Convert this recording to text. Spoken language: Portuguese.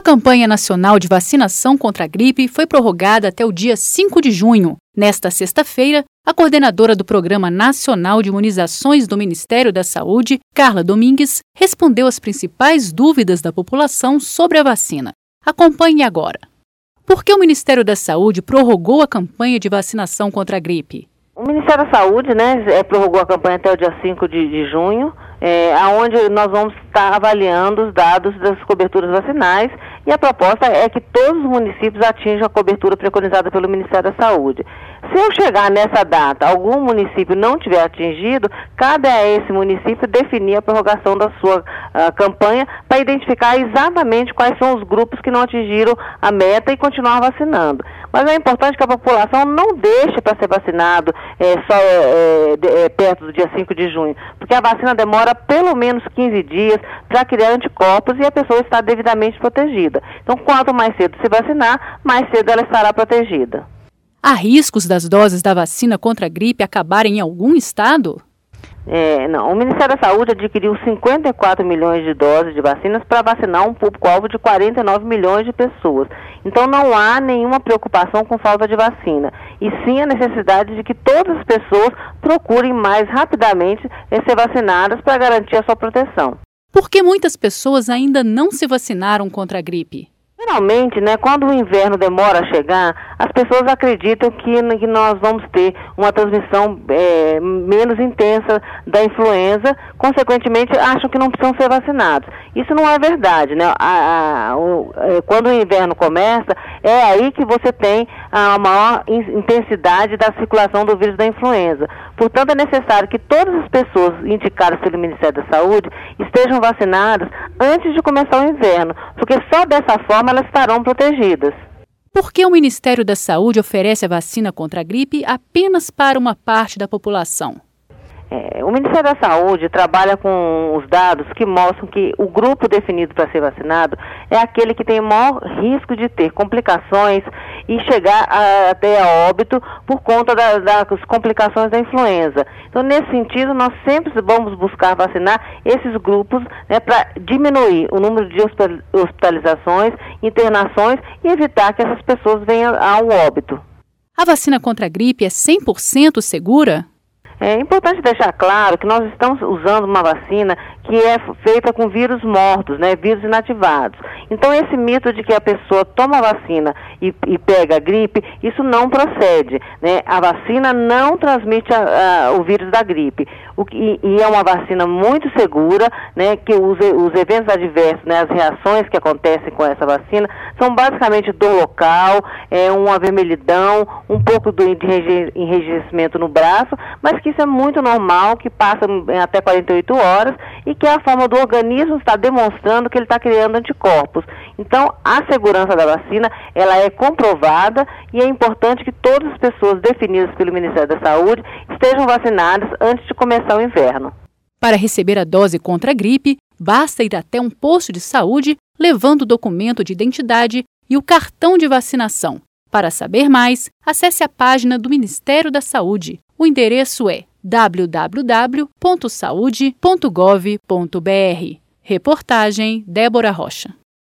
campanha nacional de vacinação contra a gripe foi prorrogada até o dia 5 de junho. Nesta sexta-feira, a coordenadora do Programa Nacional de Imunizações do Ministério da Saúde, Carla Domingues, respondeu às principais dúvidas da população sobre a vacina. Acompanhe agora. Por que o Ministério da Saúde prorrogou a campanha de vacinação contra a gripe? O Ministério da Saúde, prorrogou a campanha até o dia 5 de junho, onde nós vamos estar avaliando os dados das coberturas vacinais, e a proposta é que todos os municípios atinjam a cobertura preconizada pelo Ministério da Saúde. Se eu chegar nessa data, algum município não tiver atingido, cabe a esse município definir a prorrogação da sua campanha para identificar exatamente quais são os grupos que não atingiram a meta e continuar vacinando. Mas é importante que a população não deixe para ser vacinado perto do dia 5 de junho, porque a vacina demora pelo menos 15 dias para criar anticorpos e a pessoa está devidamente protegida. Então, quanto mais cedo se vacinar, mais cedo ela estará protegida. Há riscos das doses da vacina contra a gripe acabarem em algum estado? Não. O Ministério da Saúde adquiriu 54 milhões de doses de vacinas para vacinar um público-alvo de 49 milhões de pessoas. Então não há nenhuma preocupação com falta de vacina, e sim a necessidade de que todas as pessoas procurem mais rapidamente ser vacinadas para garantir a sua proteção. Por que muitas pessoas ainda não se vacinaram contra a gripe? Geralmente, quando o inverno demora a chegar, as pessoas acreditam que nós vamos ter uma transmissão menos intensa da influenza, consequentemente acham que não precisam ser vacinados. Isso não é verdade, quando o inverno começa, é aí que você tem a maior intensidade da circulação do vírus da influenza. Portanto, é necessário que todas as pessoas indicadas pelo Ministério da Saúde estejam vacinadas antes de começar o inverno, porque só dessa forma elas estarão protegidas. Por que o Ministério da Saúde oferece a vacina contra a gripe apenas para uma parte da população? O Ministério da Saúde trabalha com os dados que mostram que o grupo definido para ser vacinado é aquele que tem o maior risco de ter complicações e chegar até a óbito por conta das complicações da influenza. Então, nesse sentido, nós sempre vamos buscar vacinar esses grupos para diminuir o número de hospitalizações, internações e evitar que essas pessoas venham ao óbito. A vacina contra a gripe é 100% segura? É importante deixar claro que nós estamos usando uma vacina que é feita com vírus mortos, vírus inativados. Então, esse mito de que a pessoa toma a vacina e pega a gripe, isso não procede. A vacina não transmite o vírus da gripe. E é uma vacina muito segura, que os eventos adversos, as reações que acontecem com essa vacina, são basicamente dor local, uma vermelhidão, um pouco de enrijecimento no braço, mas que isso é muito normal, que passa até 48 horas e que é a forma do organismo estar demonstrando que ele está criando anticorpos. Então, a segurança da vacina, ela é comprovada e é importante que todas as pessoas definidas pelo Ministério da Saúde estejam vacinadas antes de começar o inverno. Para receber a dose contra a gripe, basta ir até um posto de saúde levando o documento de identidade e o cartão de vacinação. Para saber mais, acesse a página do Ministério da Saúde. O endereço é www.saude.gov.br. Reportagem Débora Rocha.